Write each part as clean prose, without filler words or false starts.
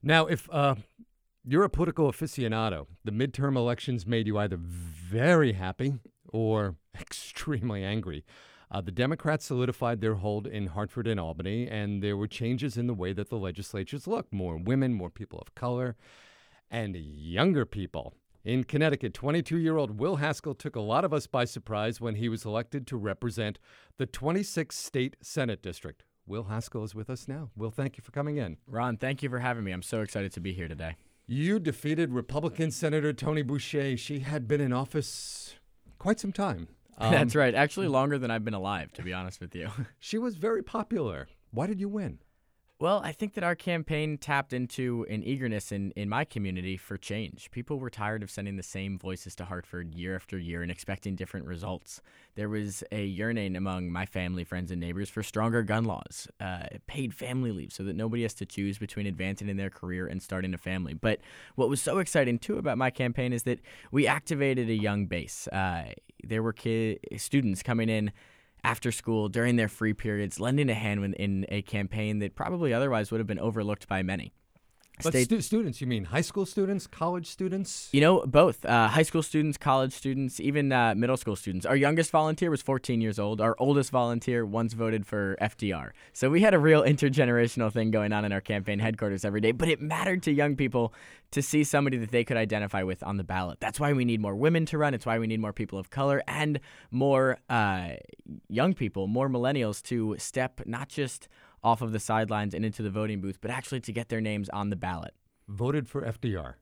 Now, if you're a political aficionado, the midterm elections made you either very happy or extremely angry. The Democrats solidified their hold in Hartford and Albany, and there were changes in the way that the legislatures look. More women, more people of color, and younger people. In Connecticut, 22-year-old Will Haskell took a lot of us by surprise when he was elected to represent the 26th State Senate District. Will Haskell is with us now. Will, thank you for coming in. Ron, thank you for having me. I'm so excited to be here today. You defeated Republican Senator Tony Boucher. She had been in office quite some time. That's right. Actually, longer than I've been alive, to be honest with you. She was very popular. Why did you win? Well, I think that our campaign tapped into an eagerness in my community for change. People were tired of sending the same voices to Hartford year after year and expecting different results. There was a yearning among my family, friends, and neighbors for stronger gun laws, paid family leave so that nobody has to choose between advancing in their career and starting a family. But what was so exciting, too, about my campaign is that we activated a young base. There were students coming in after school, during their free periods, lending a hand in a campaign that probably otherwise would have been overlooked by many. But students, you mean high school students, college students? You know, both. High school students, college students, even middle school students. Our youngest volunteer was 14 years old. Our oldest volunteer once voted for FDR. So we had a real intergenerational thing going on in our campaign headquarters every day. But it mattered to young people to see somebody that they could identify with on the ballot. That's why we need more women to run. It's why we need more people of color and more young people, more millennials to step not just off of the sidelines and into the voting booth, but actually to get their names on the ballot. Voted for FDR.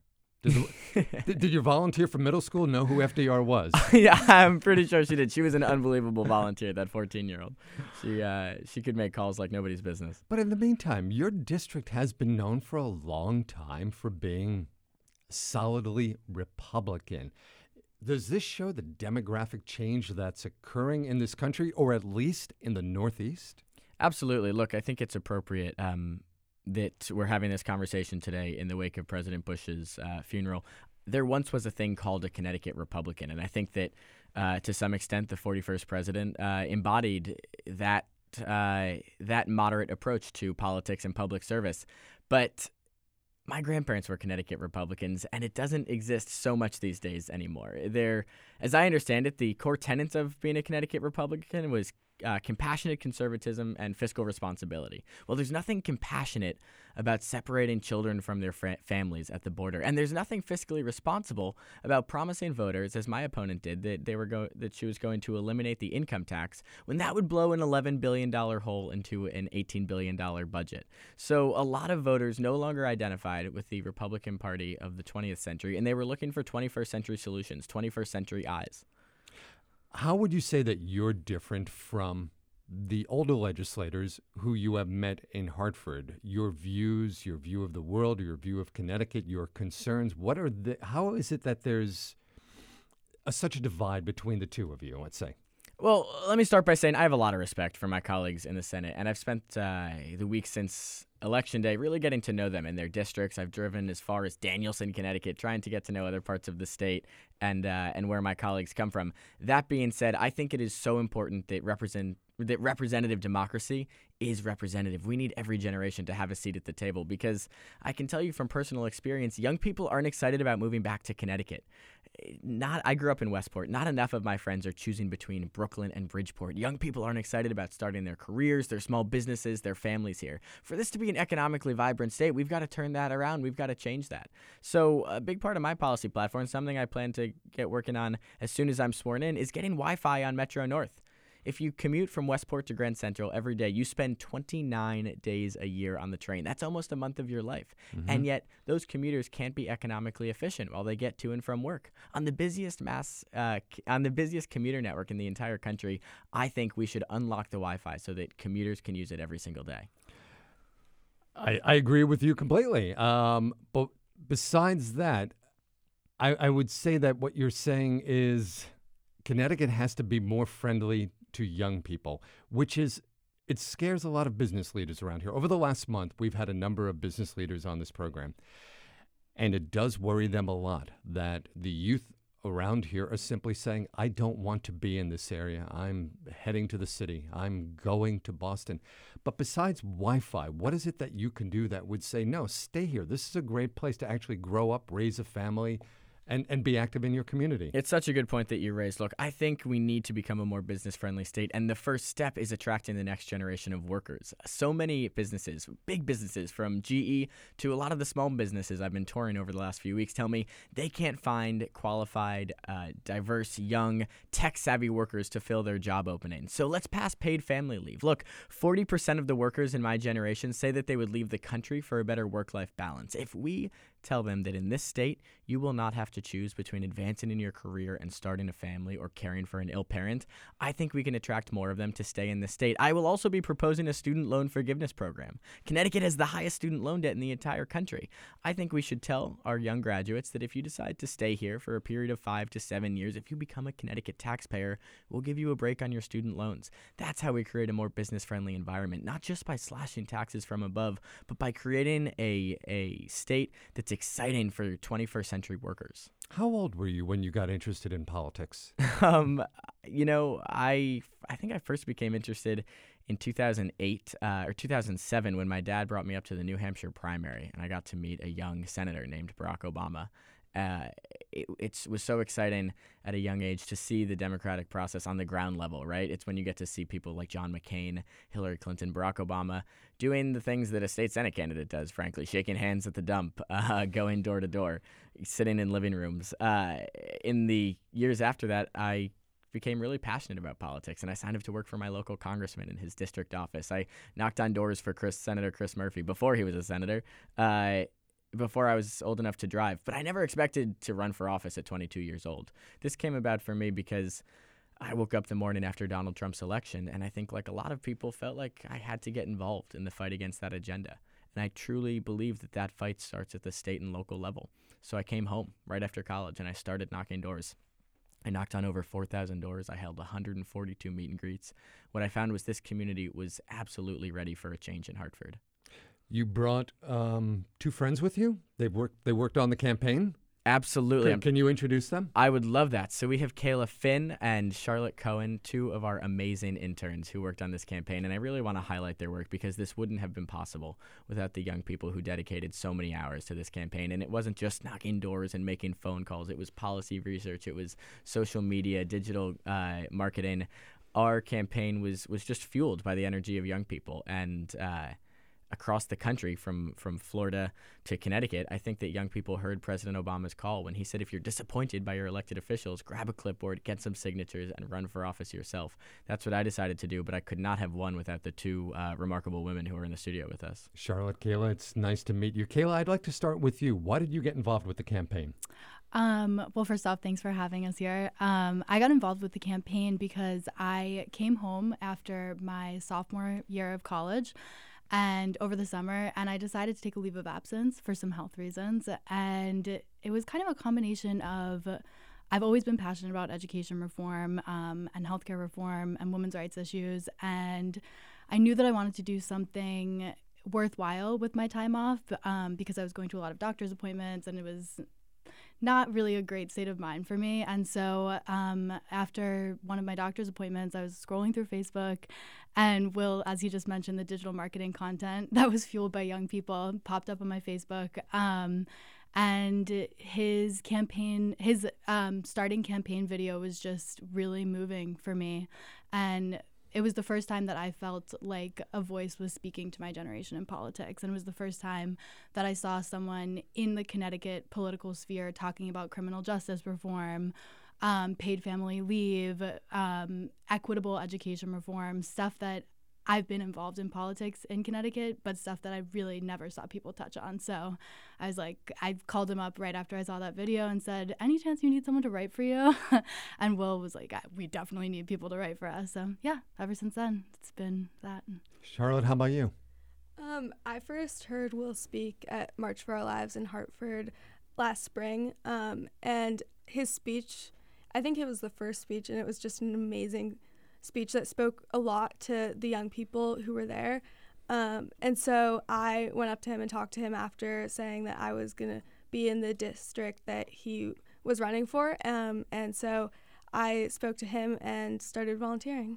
Did your volunteer from middle school know who FDR was? Yeah, I'm pretty sure she did. She was an unbelievable volunteer, that 14-year-old. She could make calls like nobody's business. But in the meantime, your district has been known for a long time for being solidly Republican. Does this show the demographic change that's occurring in this country, or at least in the Northeast? Absolutely. Look, I think it's appropriate that we're having this conversation today in the wake of President Bush's funeral. There once was a thing called a Connecticut Republican, and I think that to some extent the 41st president embodied that moderate approach to politics and public service. But my grandparents were Connecticut Republicans, and it doesn't exist so much these days anymore. As I understand it, the core tenets of being a Connecticut Republican was compassionate conservatism and fiscal responsibility. Well, there's nothing compassionate about separating children from their families at the border, and there's nothing fiscally responsible about promising voters, as my opponent did, that she was going to eliminate the income tax when that would blow an $11 billion hole into an $18 billion budget. So a lot of voters no longer identified with the Republican Party of the 20th century, and they were looking for 21st century solutions, 21st century eyes. How would you say that you're different from the older legislators who you have met in Hartford? Your views, your view of the world, your view of Connecticut, your concerns. How is it that there's such a divide between the two of you, let's say? Well, let me start by saying I have a lot of respect for my colleagues in the Senate, and I've spent the week since Election Day really getting to know them and their districts. I've driven as far as Danielson, Connecticut, trying to get to know other parts of the state and where my colleagues come from. That being said, I think it is so important that representative democracy is representative. We need every generation to have a seat at the table because I can tell you from personal experience, young people aren't excited about moving back to Connecticut. I grew up in Westport. Not enough of my friends are choosing between Brooklyn and Bridgeport. Young people aren't excited about starting their careers, their small businesses, their families here. For this to be an economically vibrant state, we've got to turn that around. We've got to change that. So a big part of my policy platform, something I plan to get working on as soon as I'm sworn in, is getting Wi-Fi on Metro North. If you commute from Westport to Grand Central every day, you spend 29 days a year on the train. That's almost a month of your life. Mm-hmm. And yet those commuters can't be economically efficient while they get to and from work. On the busiest commuter network in the entire country, I think we should unlock the Wi-Fi so that commuters can use it every single day. I agree with you completely. But besides that, I would say that what you're saying is Connecticut has to be more friendly to young people, it scares a lot of business leaders around here. Over the last month, we've had a number of business leaders on this program, and it does worry them a lot that the youth around here are simply saying, I don't want to be in this area. I'm heading to the city. I'm going to Boston. But besides Wi-Fi, what is it that you can do that would say, no, stay here. This is a great place to actually grow up, raise a family, and be active in your community? It's such a good point that you raised. Look, I think we need to become a more business-friendly state, and the first step is attracting the next generation of workers. So many businesses, big businesses, from GE to a lot of the small businesses I've been touring over the last few weeks, tell me they can't find qualified, diverse, young, tech-savvy workers to fill their job openings. So let's pass paid family leave. Look, 40% of the workers in my generation say that they would leave the country for a better work-life balance. If we tell them that in this state, you will not have to choose between advancing in your career and starting a family or caring for an ill parent, I think we can attract more of them to stay in this state. I will also be proposing a student loan forgiveness program. Connecticut has the highest student loan debt in the entire country. I think we should tell our young graduates that if you decide to stay here for a period of 5 to 7 years, if you become a Connecticut taxpayer, we'll give you a break on your student loans. That's how we create a more business-friendly environment, not just by slashing taxes from above, but by creating a state that's exciting for 21st century workers. How old were you when you got interested in politics? I think I first became interested in 2008 or 2007 when my dad brought me up to the New Hampshire primary, and I got to meet a young senator named Barack Obama. It was so exciting at a young age to see the democratic process on the ground level, right? It's when you get to see people like John McCain, Hillary Clinton, Barack Obama doing the things that a state Senate candidate does, frankly, shaking hands at the dump, going door to door, sitting in living rooms. In the years after that, I became really passionate about politics, and I signed up to work for my local congressman in his district office. I knocked on doors for Senator Chris Murphy before he was a senator. Before I was old enough to drive, but I never expected to run for office at 22 years old. This came about for me because I woke up the morning after Donald Trump's election, and I think like a lot of people felt like I had to get involved in the fight against that agenda. And I truly believe that that fight starts at the state and local level. So I came home right after college, and I started knocking doors. I knocked on over 4,000 doors. I held 142 meet and greets. What I found was this community was absolutely ready for a change in Hartford. You brought 2 friends with you? They worked on the campaign? Absolutely. Can you introduce them? I would love that. So we have Kayla Finn and Charlotte Cohen, 2 of our amazing interns who worked on this campaign. And I really want to highlight their work because this wouldn't have been possible without the young people who dedicated so many hours to this campaign. And it wasn't just knocking doors and making phone calls. It was policy research. It was social media, digital marketing. Our campaign was just fueled by the energy of young people. And across the country, from Florida to Connecticut, I think that young people heard President Obama's call when he said, if you're disappointed by your elected officials, grab a clipboard, get some signatures, and run for office yourself. That's what I decided to do, but I could not have won without the 2 remarkable women who are in the studio with us. Charlotte, Kayla, it's nice to meet you. Kayla, I'd like to start with you. Why did you get involved with the campaign? Well, first off, thanks for having us here. I got involved with the campaign because I came home after my sophomore year of college and over the summer, and I decided to take a leave of absence for some health reasons. And it was kind of a combination of, I've always been passionate about education reform and healthcare reform and women's rights issues. And I knew that I wanted to do something worthwhile with my time off because I was going to a lot of doctor's appointments, and it was not really a great state of mind for me. And so after one of my doctor's appointments, I was scrolling through Facebook, and Will, as he just mentioned, the digital marketing content that was fueled by young people popped up on my Facebook. And his starting campaign video was just really moving for me. And it was the first time that I felt like a voice was speaking to my generation in politics. And it was the first time that I saw someone in the Connecticut political sphere talking about criminal justice reform, paid family leave, equitable education reform, stuff that I've been involved in politics in Connecticut, but stuff that I really never saw people touch on. So I was like, I called him up right after I saw that video and said, any chance you need someone to write for you? And Will was like, we definitely need people to write for us. So yeah, ever since then, it's been that. Charlotte, how about you? I first heard Will speak at March for Our Lives in Hartford last spring. And his speech, I think it was the first speech, and it was just an amazing speech that spoke a lot to the young people who were there. And so I went up to him and talked to him after, saying that I was going to be in the district that he was running for. And so I spoke to him and started volunteering.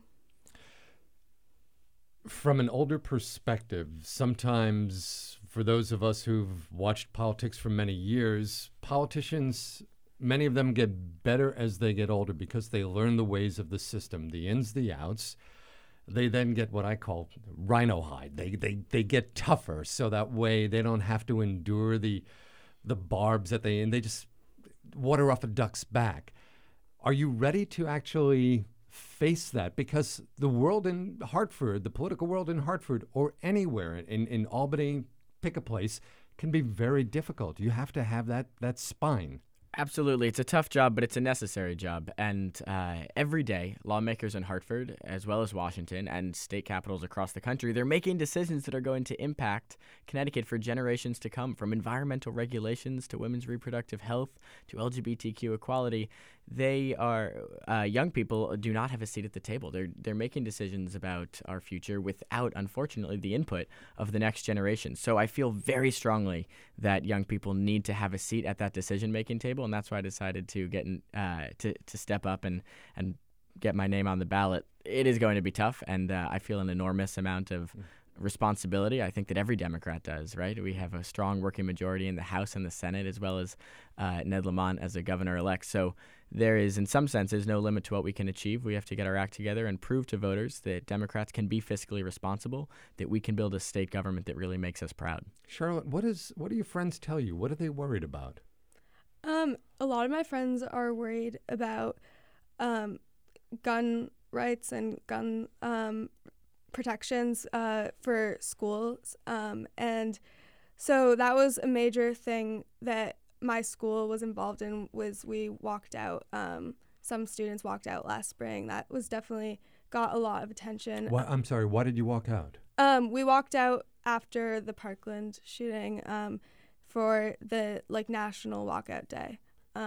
From an older perspective, sometimes for those of us who've watched politics for many years, politicians, many of them get better as they get older because they learn the ways of the system, the ins, the outs. They then get what I call rhino hide. They get tougher, so that way they don't have to endure the barbs that they just water off a duck's back. Are you ready to actually face that? Because the world in Hartford, the political world in Hartford, or anywhere in Albany, pick a place, can be very difficult. You have to have that spine. Absolutely. It's a tough job, but it's a necessary job. And every day, lawmakers in Hartford, as well as Washington and state capitals across the country, they're making decisions that are going to impact Connecticut for generations to come, from environmental regulations to women's reproductive health to LGBTQ equality. They are young people do not have a seat at the table. They're making decisions about our future without, unfortunately, the input of the next generation. So I feel very strongly that young people need to have a seat at that decision-making table, and that's why I decided to get to step up and get my name on the ballot. It is going to be tough, and I feel an enormous amount of responsibility. I think that every Democrat does, right? We have a strong working majority in the House and the Senate, as well as Ned Lamont as a governor-elect. So there is, in some senses, no limit to what we can achieve. We have to get our act together and prove to voters that Democrats can be fiscally responsible, that we can build a state government that really makes us proud. Charlotte, what do your friends tell you? What are they worried about? A lot of my friends are worried about gun rights and gun protections for schools. And so that was a major thing that my school was involved in, was we walked out. Some students walked out last spring. That was definitely got a lot of attention. I'm sorry, why did you walk out? We walked out after the Parkland shooting for the National Walkout Day.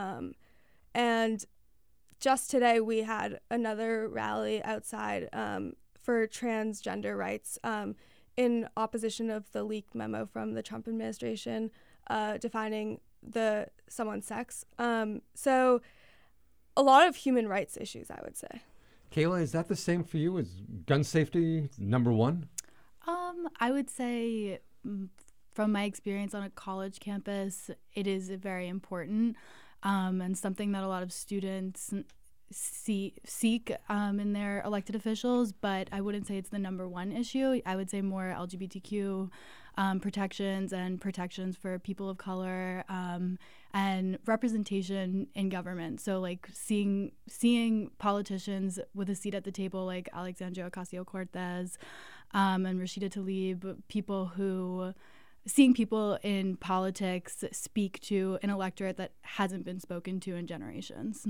And just today we had another rally outside for transgender rights in opposition of the leaked memo from the Trump administration defining someone's sex. So a lot of human rights issues, I would say. Kayla, is that the same for you? Is gun safety number one? I would say from my experience on a college campus, it is very important and something that a lot of students seek in their elected officials, but I wouldn't say it's the number one issue. I would say more LGBTQ protections and protections for people of color and representation in government. So seeing politicians with a seat at the table like Alexandria Ocasio-Cortez and Rashida Tlaib, seeing people in politics speak to an electorate that hasn't been spoken to in generations.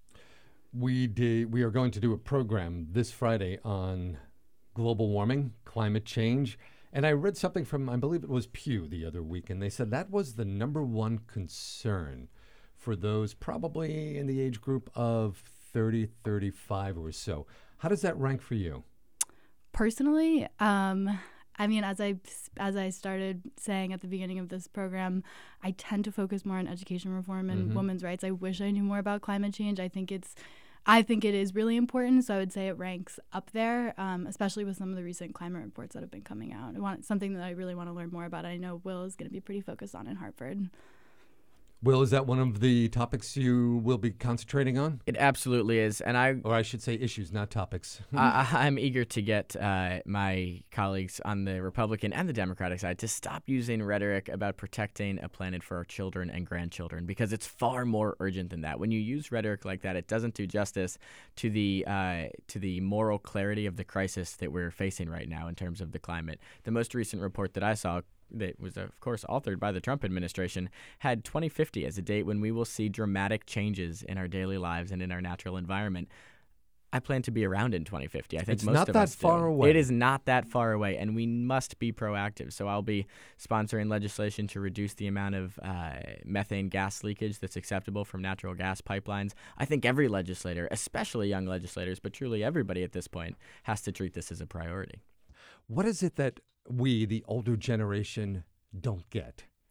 We are going to do a program this Friday on global warming, climate change. And I read something from, I believe it was Pew the other week, and they said that was the number one concern for those probably in the age group of 30, 35 or so. How does that rank for you? Personally, I mean, as I started saying at the beginning of this program, I tend to focus more on education reform and women's rights. I wish I knew more about climate change. I think it is really important, so I would say it ranks up there, especially with some of the recent climate reports that have been coming out. Something that I really want to learn more about. I know Will is going to be pretty focused on in Hartford. Will, is that one of the topics you will be concentrating on? It absolutely is, and or I should say issues, not topics. I'm eager to get my colleagues on the Republican and the Democratic side to stop using rhetoric about protecting a planet for our children and grandchildren, because it's far more urgent than that. When you use rhetoric like that, it doesn't do justice to the moral clarity of the crisis that we're facing right now in terms of the climate. The most recent report that I saw, that was, of course, authored by the Trump administration, had 2050 as a date when we will see dramatic changes in our daily lives and in our natural environment. I plan to be around in 2050. I think it's most not of that us far do. away. It is not that far away, and we must be proactive. So I'll be sponsoring legislation to reduce the amount of methane gas leakage that's acceptable from natural gas pipelines. I think every legislator, especially young legislators, but truly everybody at this point, has to treat this as a priority. What is it that we, the older generation, don't get?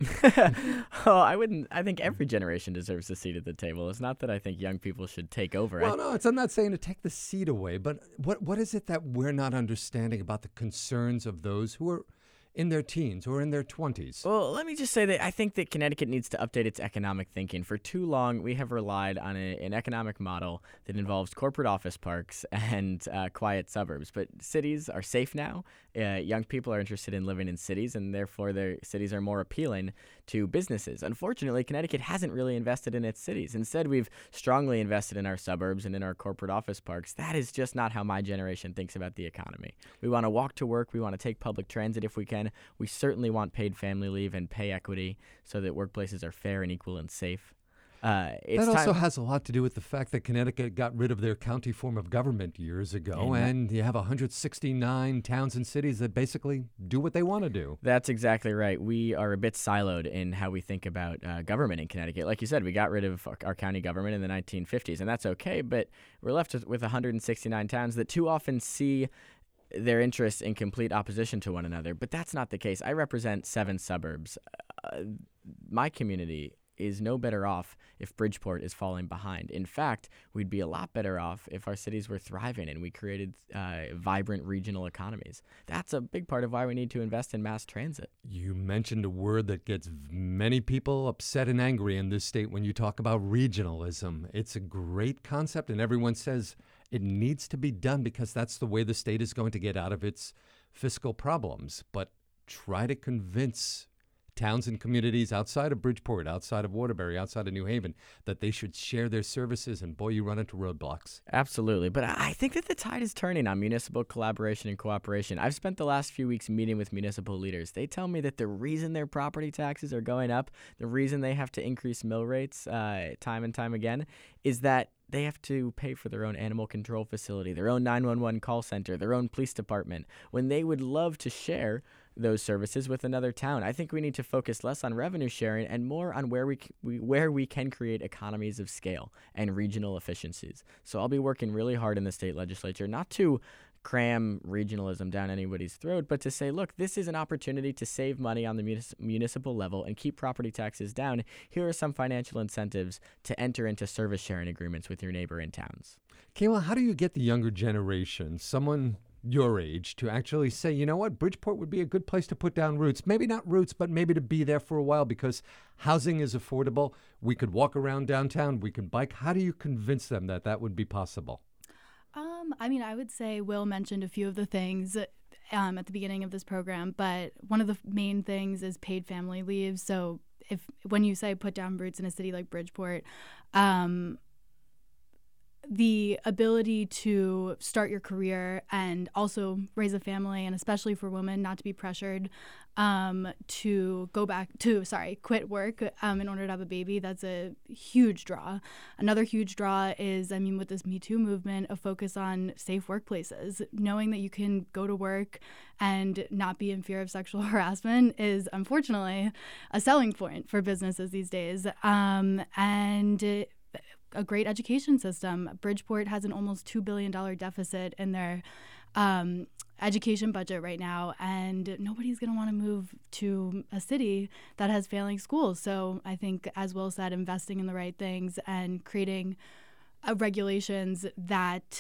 Oh, I wouldn't. I think every generation deserves a seat at the table. It's not that I think young people should take over. Well, no, I'm not saying to take the seat away, but what is it that we're not understanding about the concerns of those who are in their teens or in their 20s? Well, let me just say that I think that Connecticut needs to update its economic thinking. For too long, we have relied on an economic model that involves corporate office parks and quiet suburbs. But cities are safe now. Young people are interested in living in cities, and therefore their cities are more appealing to businesses. Unfortunately, Connecticut hasn't really invested in its cities. Instead, we've strongly invested in our suburbs and in our corporate office parks. That is just not how my generation thinks about the economy. We want to walk to work. We want to take public transit if we can. We certainly want paid family leave and pay equity so that workplaces are fair and equal and safe. That also has a lot to do with the fact that Connecticut got rid of their county form of government years ago, and you have 169 towns and cities that basically do what they want to do. That's exactly right. We are a bit siloed in how we think about government in Connecticut. Like you said, we got rid of our county government in the 1950s, and that's okay, but we're left with 169 towns that too often see their interests in complete opposition to one another. But that's not the case. I represent 7 suburbs. My community is no better off if Bridgeport is falling behind. In fact, we'd be a lot better off if our cities were thriving and we created vibrant regional economies. That's a big part of why we need to invest in mass transit. You mentioned a word that gets many people upset and angry in this state when you talk about regionalism. It's a great concept, and everyone says it needs to be done because that's the way the state is going to get out of its fiscal problems. But try to convince towns and communities outside of Bridgeport, outside of Waterbury, outside of New Haven, that they should share their services, and boy, you run into roadblocks. Absolutely. But I think that the tide is turning on municipal collaboration and cooperation. I've spent the last few weeks meeting with municipal leaders. They tell me that the reason their property taxes are going up, the reason they have to increase mill rates time and time again, is that they have to pay for their own animal control facility, their own 911 call center, their own police department, when they would love to share those services with another town. I think we need to focus less on revenue sharing and more on where we can create economies of scale and regional efficiencies. So I'll be working really hard in the state legislature, not to cram regionalism down anybody's throat, but to say, look, this is an opportunity to save money on the municipal level and keep property taxes down. Here are some financial incentives to enter into service sharing agreements with your neighboring towns. Kayla, how do you get the younger generation, someone your age, to actually say, you know what, Bridgeport would be a good place to put down roots? Maybe not roots, but maybe to be there for a while because housing is affordable. We could walk around downtown. We could bike. How do you convince them that that would be possible? I would say Will mentioned a few of the things at the beginning of this program, but one of the main things is paid family leave. So when you say put down roots in a city like Bridgeport, the ability to start your career and also raise a family, and especially for women, not to be pressured to quit work in order to have a baby, that's a huge draw. Another huge draw is, with this Me Too movement, a focus on safe workplaces. Knowing that you can go to work and not be in fear of sexual harassment is unfortunately a selling point for businesses these days. A great education system. Bridgeport has an almost $2 billion deficit in their education budget right now, and nobody's going to want to move to a city that has failing schools. So I think, as Will said, investing in the right things and creating regulations that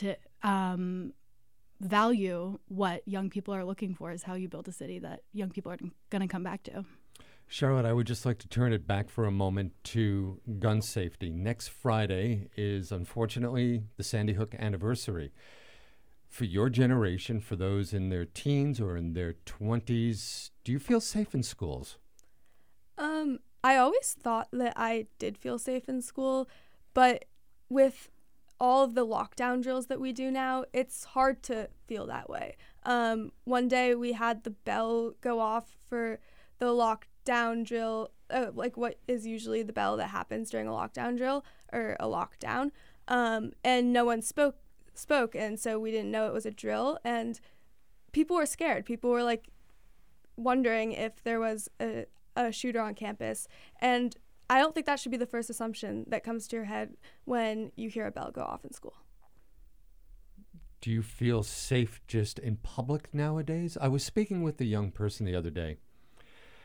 value what young people are looking for is how you build a city that young people are going to come back to. Charlotte, I would just like to turn it back for a moment to gun safety. Next Friday is, unfortunately, the Sandy Hook anniversary. For your generation, for those in their teens or in their 20s, do you feel safe in schools? I always thought that I did feel safe in school, but with all of the lockdown drills that we do now, it's hard to feel that way. One day we had the bell go off for the lockdown drill, like what is usually the bell that happens during a lockdown drill or a lockdown, and no one spoke, and so we didn't know it was a drill, and people were scared. People were like wondering if there was a shooter on campus, and I don't think that should be the first assumption that comes to your head when you hear a bell go off in school. Do you feel safe just in public nowadays? I was speaking with a young person the other day,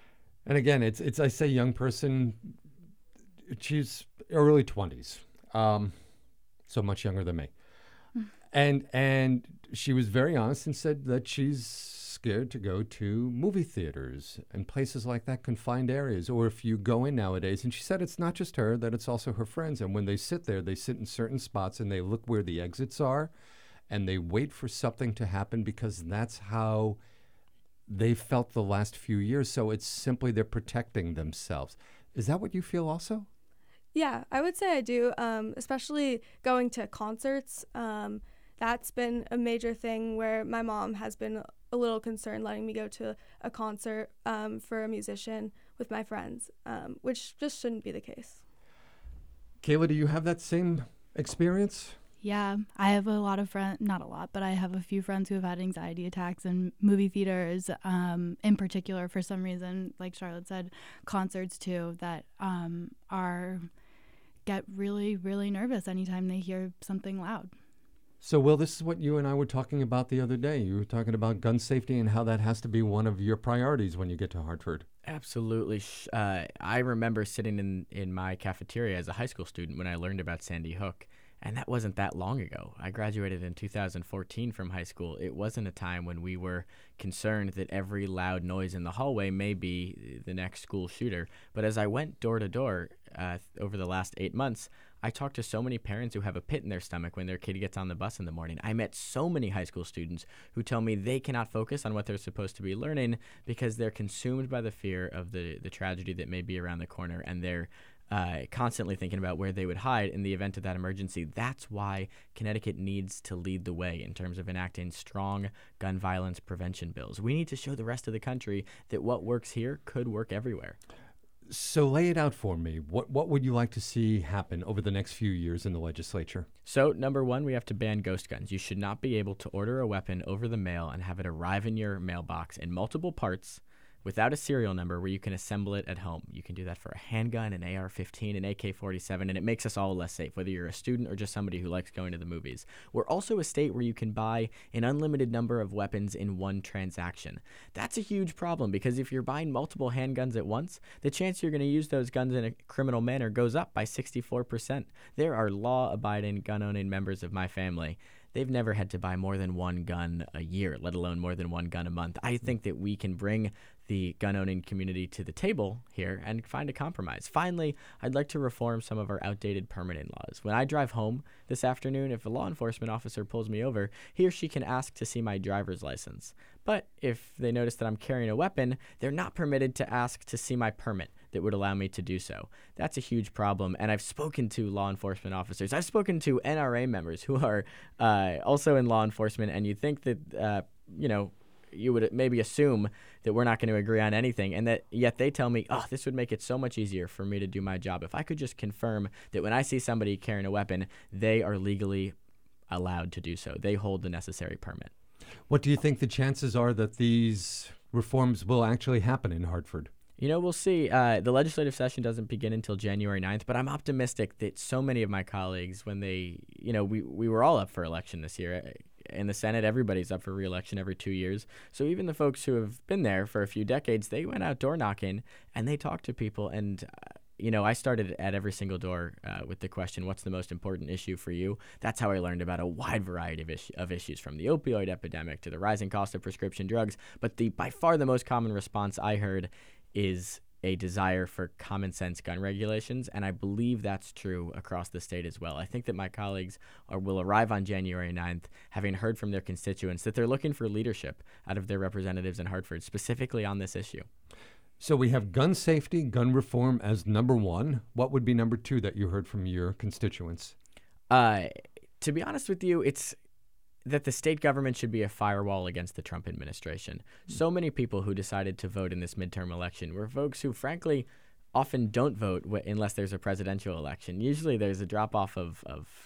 And again, it's I say young person, she's early 20s, so much younger than me. And she was very honest and said that she's scared to go to movie theaters and places like that, confined areas, or if you go in nowadays. And she said it's not just her, that it's also her friends. And when they sit there, they sit in certain spots and they look where the exits are and they wait for something to happen because that's how they felt the last few years. So it's simply they're protecting themselves. Is that what you feel also? Yeah, I would say I do, especially going to concerts. That's been a major thing where my mom has been a little concerned letting me go to a concert for a musician with my friends, which just shouldn't be the case. Kayla, do you have that same experience? Yeah, I have a lot of friends, not a lot, but I have a few friends who have had anxiety attacks in movie theaters, in particular, for some reason, like Charlotte said, concerts too, that get really, really nervous anytime they hear something loud. So, Will, this is what you and I were talking about the other day. You were talking about gun safety and how that has to be one of your priorities when you get to Hartford. Absolutely. I remember sitting in my cafeteria as a high school student when I learned about Sandy Hook, and that wasn't that long ago. I graduated in 2014 from high school. It wasn't a time when we were concerned that every loud noise in the hallway may be the next school shooter. But as I went door to door over the last 8 months, I talked to so many parents who have a pit in their stomach when their kid gets on the bus in the morning. I met so many high school students who tell me they cannot focus on what they're supposed to be learning because they're consumed by the fear of the tragedy that may be around the corner, and they're constantly thinking about where they would hide in the event of that emergency. That's why Connecticut needs to lead the way in terms of enacting strong gun violence prevention bills. We need to show the rest of the country that what works here could work everywhere. So lay it out for me. What would you like to see happen over the next few years in the legislature? So, number one, we have to ban ghost guns. You should not be able to order a weapon over the mail and have it arrive in your mailbox in multiple parts without a serial number where you can assemble it at home. You can do that for a handgun, an AR-15, an AK-47, and it makes us all less safe, whether you're a student or just somebody who likes going to the movies. We're also a state where you can buy an unlimited number of weapons in one transaction. That's a huge problem because if you're buying multiple handguns at once, the chance you're going to use those guns in a criminal manner goes up by 64%. There are law-abiding, gun-owning members of my family. They've never had to buy more than one gun a year, let alone more than one gun a month. I think that we can bring the gun-owning community to the table here and find a compromise. Finally, I'd like to reform some of our outdated permitting laws. When I drive home this afternoon, if a law enforcement officer pulls me over, he or she can ask to see my driver's license. But if they notice that I'm carrying a weapon, they're not permitted to ask to see my permit that would allow me to do so. That's a huge problem, and I've spoken to law enforcement officers. I've spoken to NRA members who are also in law enforcement, and you'd think that, you would maybe assume that we're not going to agree on anything, and that yet they tell me, this would make it so much easier for me to do my job. If I could just confirm that when I see somebody carrying a weapon, they are legally allowed to do so. They hold the necessary permit. What do you think the chances are that these reforms will actually happen in Hartford? We'll see. The legislative session doesn't begin until January 9th, but I'm optimistic that so many of my colleagues, when they, we were all up for election this year. In the Senate, everybody's up for re-election every 2 years. So even the folks who have been there for a few decades, they went out door knocking and they talked to people. And, I started at every single door with the question, what's the most important issue for you? That's how I learned about a wide variety of issues, from the opioid epidemic to the rising cost of prescription drugs. But by far the most common response I heard is a desire for common sense gun regulations, and I believe that's true across the state as well. I think that my colleagues will arrive on January 9th having heard from their constituents that they're looking for leadership out of their representatives in Hartford, specifically on this issue. So we have gun safety, gun reform as number one. What would be number two that you heard from your constituents? To be honest with you, it's that the state government should be a firewall against the Trump administration. So many people who decided to vote in this midterm election were folks who, frankly, often don't vote unless there's a presidential election. Usually there's a drop-off of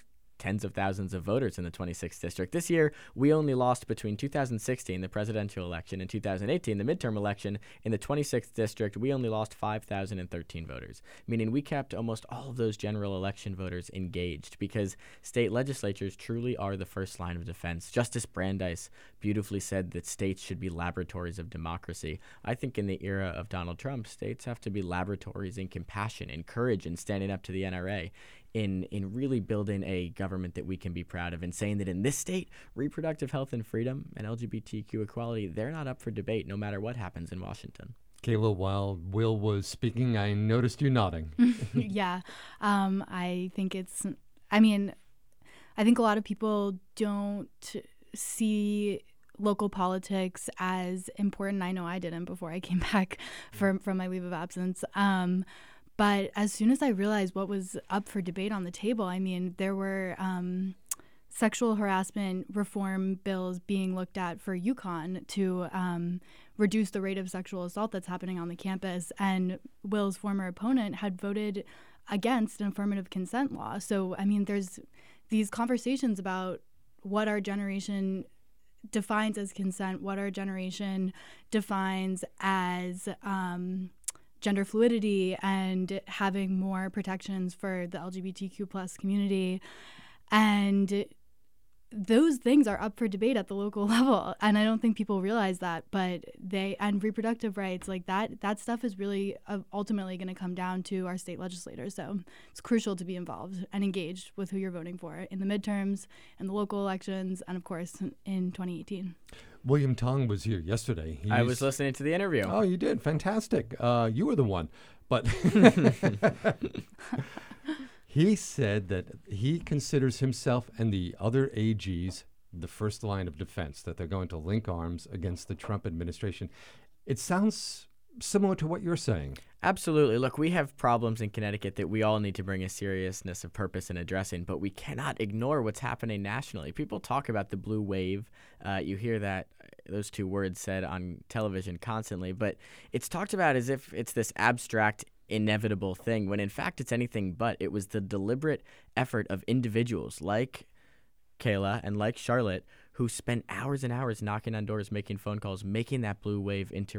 tens of thousands of voters in the 26th district. This year, we only lost between 2016, the presidential election, and 2018, the midterm election. In the 26th district, we only lost 5,013 voters, meaning we kept almost all of those general election voters engaged because state legislatures truly are the first line of defense. Justice Brandeis beautifully said that states should be laboratories of democracy. I think in the era of Donald Trump, states have to be laboratories in compassion, in courage, in standing up to the NRA, in really building a government that we can be proud of, and saying that in this state, reproductive health and freedom and LGBTQ equality, they're not up for debate no matter what happens in Washington. Kayla, while Will was speaking, I noticed you nodding. Yeah. I think I think a lot of people don't see local politics as important. I know I didn't before I came back from my leave of absence. But as soon as I realized what was up for debate on the table, I mean, there were sexual harassment reform bills being looked at for UConn to reduce the rate of sexual assault that's happening on the campus. And Will's former opponent had voted against an affirmative consent law. So, I mean, there's these conversations about what our generation defines as consent, what our generation defines as gender fluidity, and having more protections for the LGBTQ plus community. And those things are up for debate at the local level. And I don't think people realize that, but and reproductive rights, like that stuff is really ultimately going to come down to our state legislators. So it's crucial to be involved and engaged with who you're voting for in the midterms and the local elections, and of course in 2018. William Tong was here yesterday. I was listening to the interview. Oh, you did? Fantastic. You were the one. But he said that he considers himself and the other AGs the first line of defense, that they're going to link arms against the Trump administration. It sounds similar to what you're saying. Absolutely. Look, we have problems in Connecticut that we all need to bring a seriousness of purpose in addressing, but we cannot ignore what's happening nationally. People talk about the blue wave. You hear those two words said on television constantly, but it's talked about as if it's this abstract, inevitable thing, when in fact it's anything but. It was the deliberate effort of individuals like Kayla and like Charlotte who spent hours and hours knocking on doors, making phone calls, making that blue wave into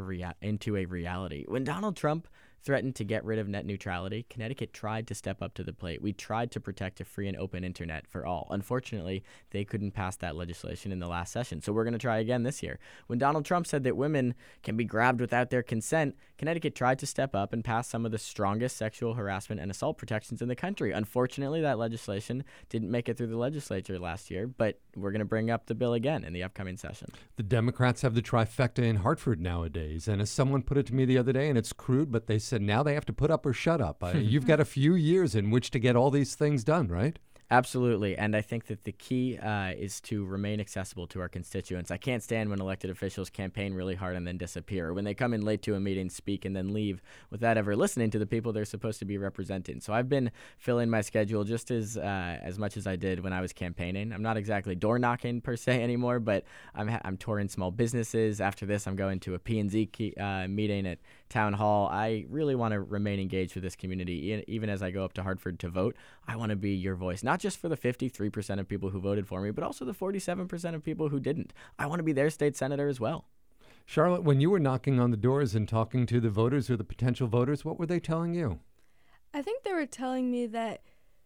a reality. When Donald Trump threatened to get rid of net neutrality, Connecticut tried to step up to the plate. We tried to protect a free and open internet for all. Unfortunately, they couldn't pass that legislation in the last session, so we're going to try again this year. When Donald Trump said that women can be grabbed without their consent, Connecticut tried to step up and pass some of the strongest sexual harassment and assault protections in the country. Unfortunately, that legislation didn't make it through the legislature last year, but we're going to bring up the bill again in the upcoming session. The Democrats have the trifecta in Hartford nowadays, and as someone put it to me the other day, and it's crude, but they said now they have to put up or shut up. You've got a few years in which to get all these things done, right? Absolutely, and I think that the key is to remain accessible to our constituents. I can't stand when elected officials campaign really hard and then disappear, or when they come in late to a meeting, speak, and then leave without ever listening to the people they're supposed to be representing. So I've been filling my schedule just as much as I did when I was campaigning. I'm not exactly door knocking per se anymore, but I'm touring small businesses. After this, I'm going to a P&Z meeting at Town Hall. I really want to remain engaged with this community, even as I go up to Hartford to vote. I want to be your voice, not just for the 53% of people who voted for me, but also the 47% of people who didn't. I want to be their state senator as well. Charlotte, when you were knocking on the doors and talking to the voters or the potential voters, what were they telling you? I think they were telling me that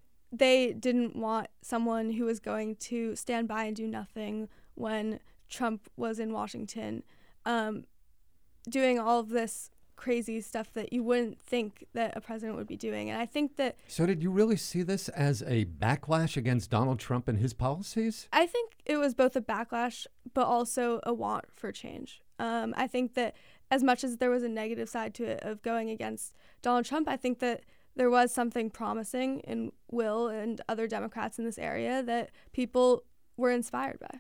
they didn't want someone who was going to stand by and do nothing when Trump was in Washington, doing all of this crazy stuff that you wouldn't think that a president would be doing. And I think that... So did you really see this as a backlash against Donald Trump and his policies? I think it was both a backlash, but also a want for change. I think that as much as there was a negative side to it of going against Donald Trump, I think that there was something promising in Will and other Democrats in this area that people were inspired by.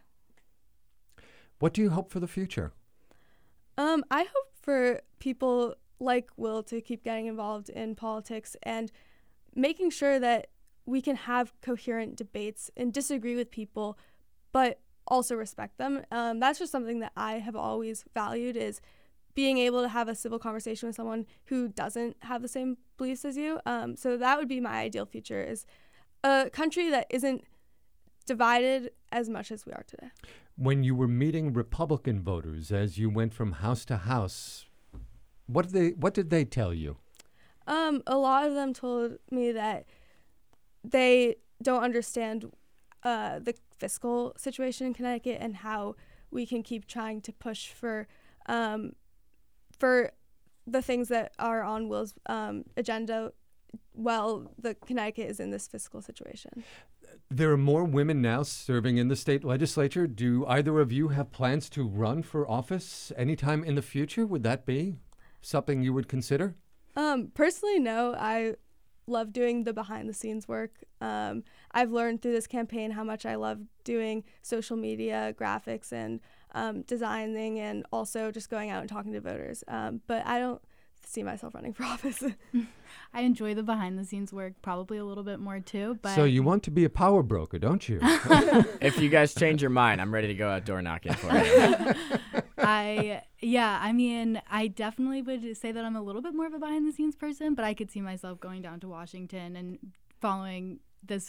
What do you hope for the future? I hope for people like Will to keep getting involved in politics and making sure that we can have coherent debates and disagree with people, but also respect them. That's just something that I have always valued, is being able to have a civil conversation with someone who doesn't have the same beliefs as you. So that would be my ideal future, is a country that isn't divided as much as we are today. When you were meeting Republican voters as you went from house to house, what did they tell you? A lot of them told me that they don't understand the fiscal situation in Connecticut and how we can keep trying to push for the things that are on Will's agenda while the Connecticut is in this fiscal situation. There are more women now serving in the state legislature. Do either of you have plans to run for office anytime in the future? Would that be something you would consider? Personally, no. I love doing the behind-the-scenes work. I've learned through this campaign how much I love doing social media, graphics, and designing, and also just going out and talking to voters. But I don't see myself running for office. I enjoy the behind-the-scenes work probably a little bit more too. But So you want to be a power broker, don't you? If you guys change your mind, I'm ready to go out door knocking for you. I definitely would say that I'm a little bit more of a behind-the-scenes person, but I could see myself going down to Washington and following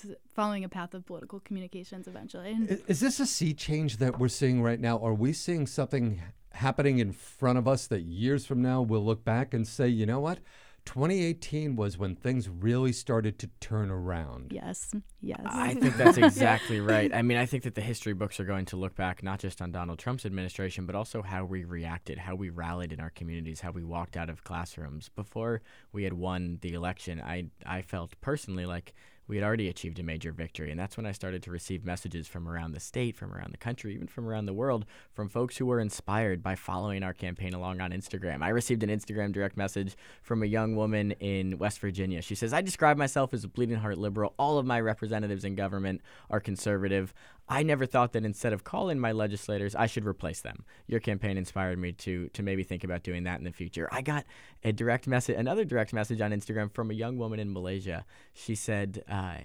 a path of political communications eventually. Is this a sea change that we're seeing right now? Are we seeing something happening in front of us that years from now we'll look back and say, you know what? 2018 was when things really started to turn around. Yes. I think that's exactly right. I mean, I think that the history books are going to look back not just on Donald Trump's administration, but also how we reacted, how we rallied in our communities, how we walked out of classrooms. Before we had won the election, I felt personally like we had already achieved a major victory. And that's when I started to receive messages from around the state, from around the country, even from around the world, from folks who were inspired by following our campaign along on Instagram. I received an Instagram direct message from a young woman in West Virginia. She says, I describe myself as a bleeding heart liberal. All of my representatives in government are conservative. I never thought that instead of calling my legislators, I should replace them. Your campaign inspired me to maybe think about doing that in the future. I got another direct message on Instagram from a young woman in Malaysia. She said,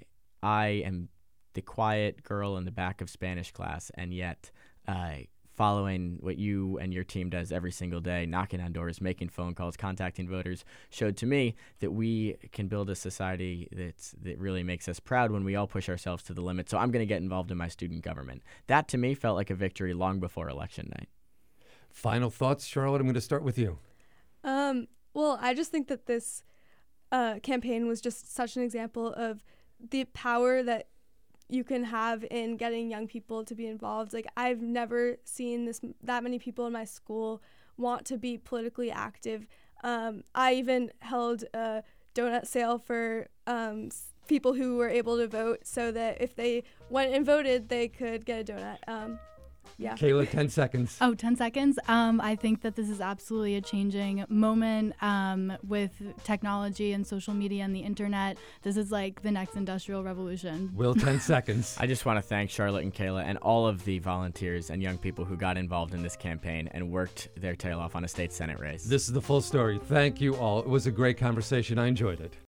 I am the quiet girl in the back of Spanish class, and yet following what you and your team does every single day, knocking on doors, making phone calls, contacting voters, showed to me that we can build a society that really makes us proud when we all push ourselves to the limit. So I'm going to get involved in my student government. That, to me, felt like a victory long before election night. Final thoughts, Charlotte? I'm going to start with you. Well, I just think that this campaign was just such an example of the power that you can have in getting young people to be involved. Like, I've never seen that many people in my school want to be politically active. I even held a donut sale for people who were able to vote so that if they went and voted, they could get a donut. Yeah. Kayla, 10 seconds. 10 seconds. I think that this is absolutely a changing moment with technology and social media and the internet. This is like the next industrial revolution. Will, 10 seconds. I just want to thank Charlotte and Kayla and all of the volunteers and young people who got involved in this campaign and worked their tail off on a state Senate race. This is the full story. Thank you all. It was a great conversation. I enjoyed it.